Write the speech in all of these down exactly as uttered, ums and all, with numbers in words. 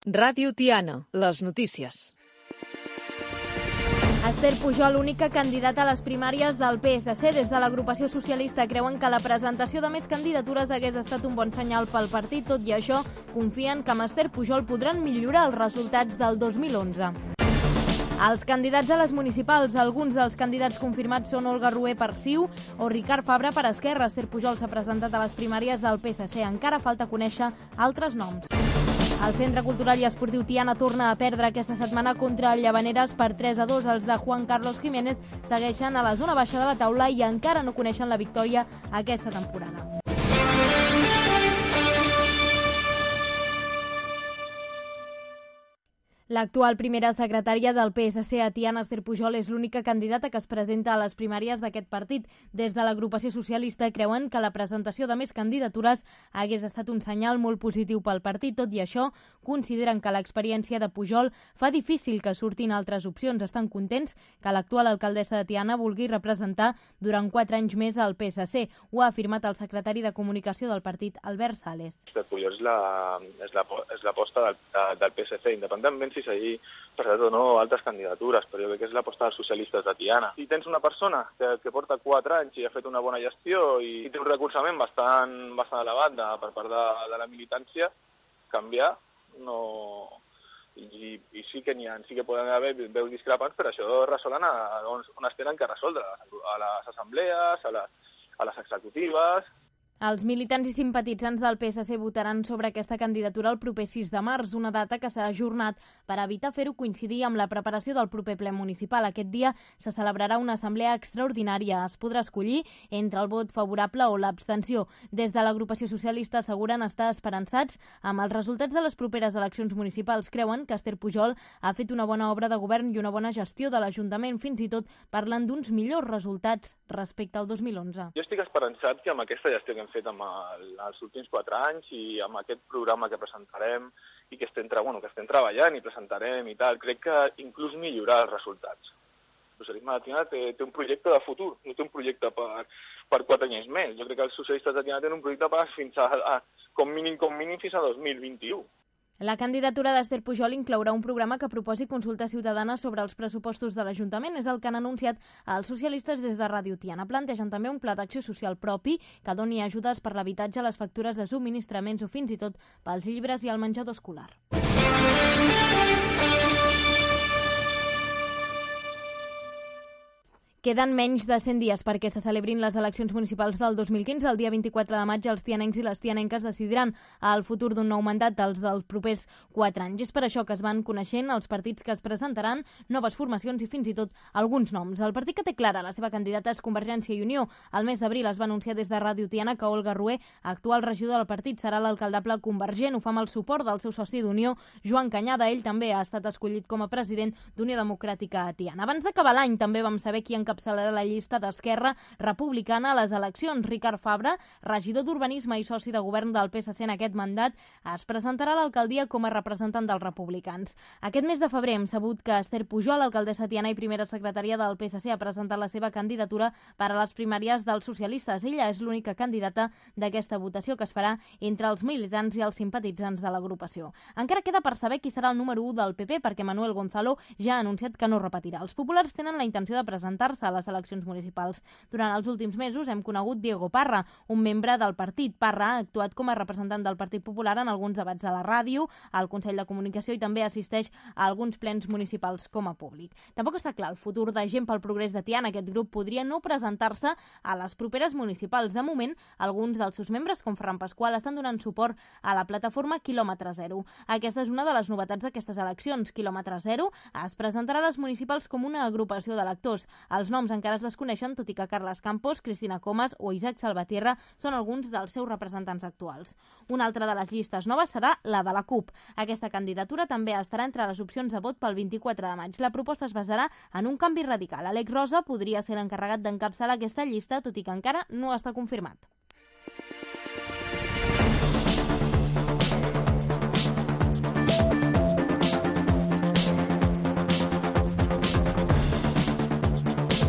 Ràdio Tiana, les notícies. Esther Pujol, única candidata a les primàries del P S C. Des de l'agrupació socialista creuen que la presentació de més candidatures hagués estat un bon senyal pel partit. Tot i això, confien que amb Esther Pujol podran millorar els resultats del dos mil onze. Els candidats a les municipals, alguns dels candidats confirmats són Olga Rué per C I U o Ricard Fabra per Esquerra. Esther Pujol s'ha presentat a les primàries del P S C. Encara falta conèixer altres noms. El Centre Cultural i Esportiu Tiana torna a perdre aquesta setmana contra el Llavaneres per tres a dos. Els de Juan Carlos Jiménez segueixen a la zona baixa de la taula i encara no coneixen la victòria aquesta temporada. L'actual primera secretària del P S C a Tiana, Esther Pujol, és l'única candidata que es presenta a les primàries d'aquest partit. Des de l'agrupació socialista creuen que la presentació de més candidatures hagués estat un senyal molt positiu pel partit. Tot i això, consideren que l'experiència de Pujol fa difícil que surtin altres opcions. Estan contents que l'actual alcaldessa de Tiana vulgui representar durant quatre anys més al P S C. Ho ha afirmat el secretari de comunicació del partit, Albert Sales. Esther Pujol és la, és la, és l'aposta del, del P S C, independentment si s'hagi presentat o no altres candidatures, però jo crec que és l'aposta dels socialistes de Tiana. Si tens una persona que, que porta quatre anys i ha fet una bona gestió i, i té un recolzament bastant, bastant elevat de, per part de, de la militància, canviar no... I, i sí que n'hi ha, sí que poden haver veus discrepants, però això resolen a, on, on es tenen que resoldre, a les assemblees, a les, a les executives. Els militants i simpatitzants del P S C votaran sobre aquesta candidatura el proper sis de març, una data que s'ha ajornat per evitar fer-ho coincidir amb la preparació del proper ple municipal. Aquest dia se celebrarà una assemblea extraordinària. Es podrà escollir entre el vot favorable o l'abstenció. Des de l'agrupació socialista asseguren estar esperançats amb els resultats de les properes eleccions municipals. Creuen que Esther Pujol ha fet una bona obra de govern i una bona gestió de l'Ajuntament, fins i tot parlant d'uns millors resultats respecte al dos mil onze. Jo estic esperançat que amb aquesta gestió que hem fet amb el, els últims quatre anys i amb aquest programa que presentarem i que estem, bueno, que estem treballant i presentarem i tal, crec que inclús millorar els resultats. El socialisme de Tiana té, té un projecte de futur, no té un projecte per, per quatre anys més. Jo crec que els socialistes de Tiana tenen un projecte per fins a, a com mínim com mínim fins a dos mil vint-i-u. La candidatura d'Esther Pujol inclourà un programa que proposi consulta ciutadana sobre els pressupostos de l'Ajuntament. És el que han anunciat els socialistes des de Ràdio Tiana. Plantegen també un pla d'acció social propi que doni ajudes per l'habitatge, les factures de subministraments o fins i tot pels llibres i el menjador escolar. Queden menys de cent dies perquè se celebrin les eleccions municipals del dos mil quinze. El dia vint-i-quatre de maig els tianencs i les tianenques decidiran el futur d'un nou mandat dels dels propers quatre anys. És per això que es van coneixent els partits que es presentaran, noves formacions i fins i tot alguns noms. El partit que té clara la seva candidata és Convergència i Unió. Al mes d'abril es va anunciar des de Ràdio Tiana que Olga Rué, actual regidor del partit, serà l'alcaldable convergent. Ho fa amb el suport del seu soci d'Unió, Joan Canyada. Ell també ha estat escollit com a president d'Unió Democràtica a Tiana. Abans d'acabar l'any també vam saber qui encapçalarà la llista d'Esquerra Republicana a les eleccions. Ricard Fabra, regidor d'Urbanisme i soci de govern del P S C en aquest mandat, es presentarà a l'alcaldia com a representant dels republicans. Aquest mes de febrer hem sabut que Esther Pujol, alcaldessa Tiana i primera secretària del P S C, ha presentat la seva candidatura per a les primàries dels socialistes. Ella és l'única candidata d'aquesta votació que es farà entre els militants i els simpatitzants de l'agrupació. Encara queda per saber qui serà el número u del P P, perquè Manuel Gonzalo ja ha anunciat que no repetirà. Els populars tenen la intenció de presentar-se a les eleccions municipals. Durant els últims mesos hem conegut Diego Parra, un membre del partit. Parra ha actuat com a representant del Partit Popular en alguns debats de la ràdio, al Consell de Comunicació i també assisteix a alguns plens municipals com a públic. Tampoc està clar el futur de Gent pel Progrés de Tiana. Aquest grup podria no presentar-se a les properes municipals. De moment, alguns dels seus membres, com Ferran Pasqual, estan donant suport a la plataforma Quilòmetre Zero. Aquesta és una de les novetats d'aquestes eleccions. Quilòmetre Zero es presentarà a les municipals com una agrupació d'electors. Els noms encara es desconeixen, tot i que Carles Campos, Cristina Comas o Isaac Salvatierra són alguns dels seus representants actuals. Una altra de les llistes noves serà la de la CUP. Aquesta candidatura també estarà entre les opcions de vot pel vint-i-quatre de maig. La proposta es basarà en un canvi radical. Àlex Rosa podria ser l'encarregat d'encapçalar aquesta llista, tot i que encara no està confirmat.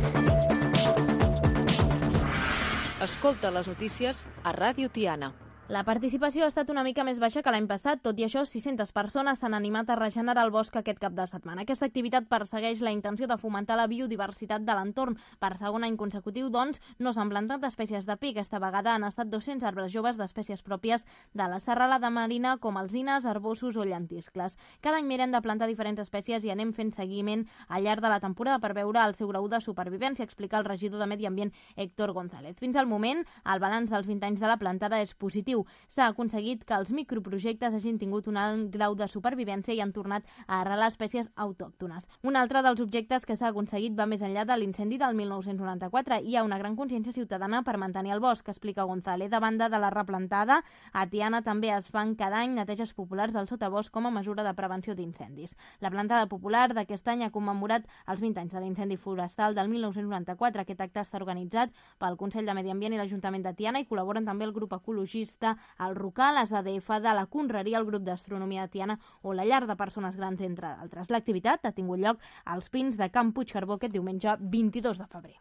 Escolta les notícies a Ràdio Tiana, La participació ha estat una mica més baixa que l'any passat, tot i això sis-centes persones s'han animat a regenerar el bosc aquest cap de setmana. Aquesta activitat persegueix la intenció de fomentar la biodiversitat de l'entorn. Per segon any consecutiu, doncs, no s'han plantat espècies de pi. Aquesta vegada han estat dos-cents arbres joves d'espècies pròpies de la serralada marina, com alzines, arbossos o llentiscles. Cada any mirem de plantar diferents espècies i anem fent seguiment al llarg de la temporada per veure el seu grau de supervivència, explica el regidor de Medi Ambient, Héctor González. Fins al moment, el balanç dels vint anys de la plantada és positiu. S'ha aconseguit que els microprojectes hagin tingut un alt grau de supervivència i han tornat a arrelar espècies autòctones. Un altre dels objectes que s'ha aconseguit va més enllà de l'incendi del mil nou-cents noranta-quatre. Hi ha una gran consciència ciutadana per mantenir el bosc, explica González. De banda de la replantada, a Tiana també es fan cada any neteges populars del sotabosc com a mesura de prevenció d'incendis. La plantada popular d'aquest any ha commemorat els vint anys de l'incendi forestal del mil nou-cents noranta-quatre. Aquest acte està organitzat pel Consell de Medi Ambient i l'Ajuntament de Tiana i col·laboren també el grup ecologista el Rocal, les A D F de la Conreria, el grup d'astronomia de Tiana o la llar de persones grans, entre d'altres. L'activitat ha tingut lloc als Pins de Camp Puigcarbó aquest diumenge vint-i-dos de febrer.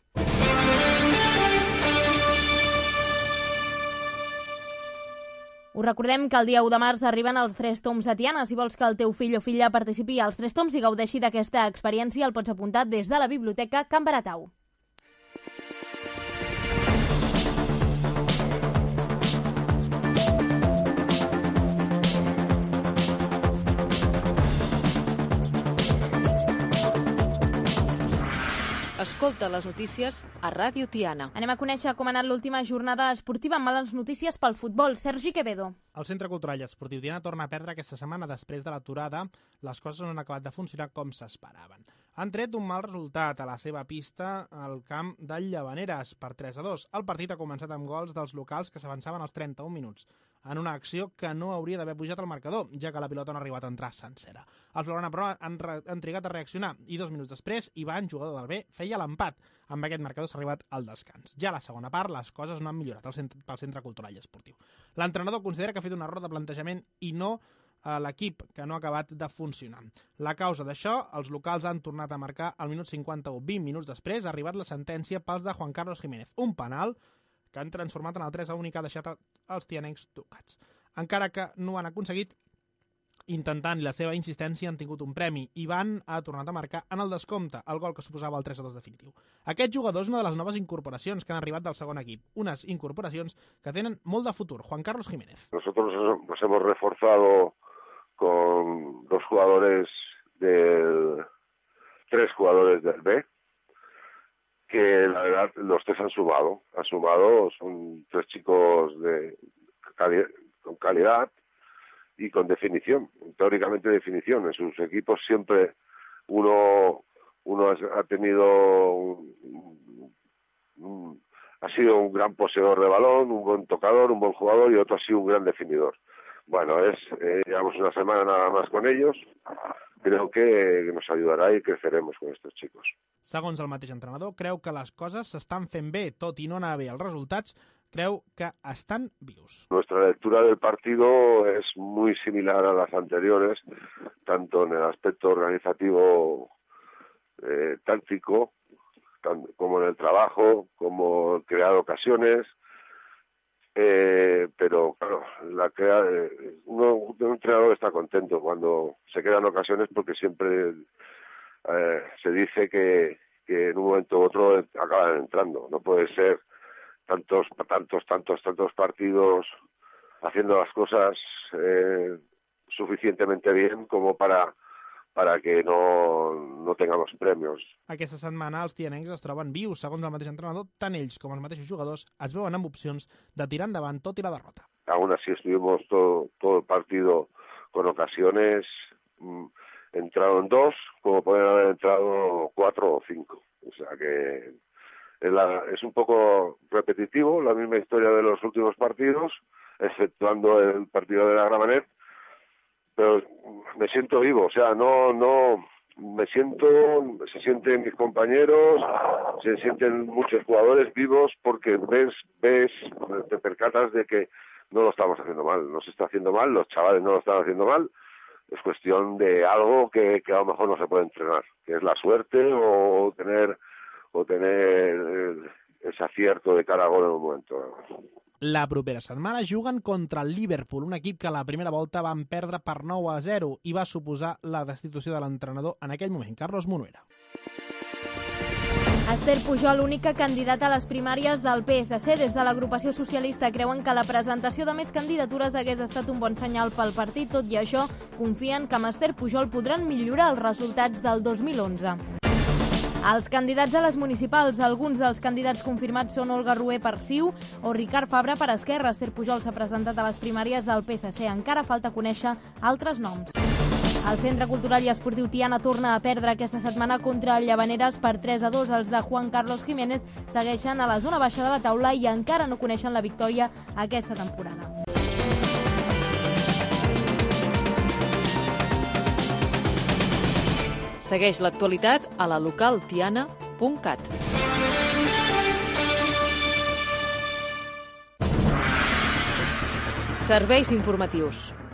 Us recordem que el dia u de març arriben els Tres Tombs a Tiana. Si vols que el teu fill o filla participi als Tres Tombs i gaudeixi d'aquesta experiència, el pots apuntar des de la Biblioteca Can Baratau. Escolta les notícies a Ràdio Tiana. Anem a conèixer com ha anat l'última jornada esportiva amb males notícies pel futbol. Sergi Quevedo. El Centre Cultural i Esportiu Tiana torna a perdre aquesta setmana. Després de l'aturada, les coses no han acabat de funcionar com s'esperaven. Han tret un mal resultat a la seva pista al camp del Llavaneres per tres a dos. El partit ha començat amb gols dels locals que s'avançaven als trenta-un minuts, en una acció que no hauria d'haver pujat al marcador, ja que la pilota no ha arribat a entrar sencera. Els blaugrana, però, han, han trigat a reaccionar i dos minuts després, Ivan, jugador del B, feia l'empat. Amb aquest marcador s'ha arribat al descans. Ja a la segona part, les coses no han millorat al centre, pel Centre Cultural i Esportiu. L'entrenador considera que ha fet un error de plantejament i no a l'equip, que no ha acabat de funcionar. La causa d'això, els locals han tornat a marcar al minut cinquanta-u. vint minuts després ha arribat la sentència pels de Juan Carlos Jiménez, un penal que han transformat en el tres a un i que ha deixat els tianencs tocats. Encara que no han aconseguit, intentant la seva insistència han tingut un premi. Ivan ha tornat a marcar en el descompte, el gol que suposava el tres a dos definitiu. Aquest jugador és una de les noves incorporacions que han arribat del segon equip, unes incorporacions que tenen molt de futur. Juan Carlos Jiménez. Nosotros nos hemos reforzado con dos jugadores del... tres jugadores del B, que la verdad los tres han sumado. Han sumado, son tres chicos de cali- con calidad y con definición, teóricamente definición. En sus equipos siempre uno uno ha tenido un, un, ha sido un gran poseedor de balón, un buen tocador, un buen jugador, y otro ha sido un gran definidor. Bueno, es eh, llevamos una semana nada más con ellos. Creo que nos ayudará y creceremos con estos chicos. Segons el mateix entrenador, creu que les coses s'estan fent bé, tot i no anar bé els resultats, creu que estan vius. Nuestra lectura del partido es muy similar a las anteriores, tanto en el aspecto organizativo, eh, táctico, tanto, como en el trabajo, como crear ocasiones. Eh, pero claro, la crea, eh, uno, un entrenador está contento cuando se crean ocasiones, porque siempre eh, se dice que, que en un momento u otro acaban entrando. No puede ser tantos, tantos, tantos, tantos partidos haciendo las cosas eh, suficientemente bien como para para que no, no tengamos premios. Aquesta setmana els tianencs es troben vius. Segons el mateix entrenador, tant ells com els mateixos jugadors es veuen amb opcions de tirar endavant tot i la derrota. Aún así estuvimos todo, todo el partido con ocasiones, mmm, entraron dos, como pueden haber entrado cuatro o cinco. O sea que es, la, es un poco repetitivo, la misma historia de los últimos partidos, exceptuando el partido de la Gramenet, pero me siento vivo, o sea, no, no, me siento, se sienten mis compañeros, se sienten muchos jugadores vivos, porque ves, ves, te percatas de que no lo estamos haciendo mal, no se está haciendo mal, los chavales no lo están haciendo mal, es cuestión de algo que, que a lo mejor no se puede entrenar, que es la suerte o tener, o tener ese acierto de cara a gol en un momento. La propera setmana juguen contra el Liverpool, un equip que a la primera volta van perdre per nou a zero i va suposar la destitució de l'entrenador en aquell moment, Carlos Monuera. Esther Pujol, única candidata a les primàries del P S C. Des de l'agrupació socialista creuen que la presentació de més candidatures hagués estat un bon senyal pel partit. Tot i això, confien que amb Esther Pujol podran millorar els resultats del dos mil onze. Els candidats a les municipals. Alguns dels candidats confirmats són Olga Rué per C I U o Ricard Fabra per Esquerra. Esther Pujol s'ha presentat a les primàries del P S C. Encara falta conèixer altres noms. El Centre Cultural i Esportiu Tiana torna a perdre aquesta setmana contra el Llavaneres per tres a dos. Els de Juan Carlos Jiménez segueixen a la zona baixa de la taula i encara no coneixen la victòria aquesta temporada. Segueix l'actualitat a la local tiana punt cat. Serveis informatius.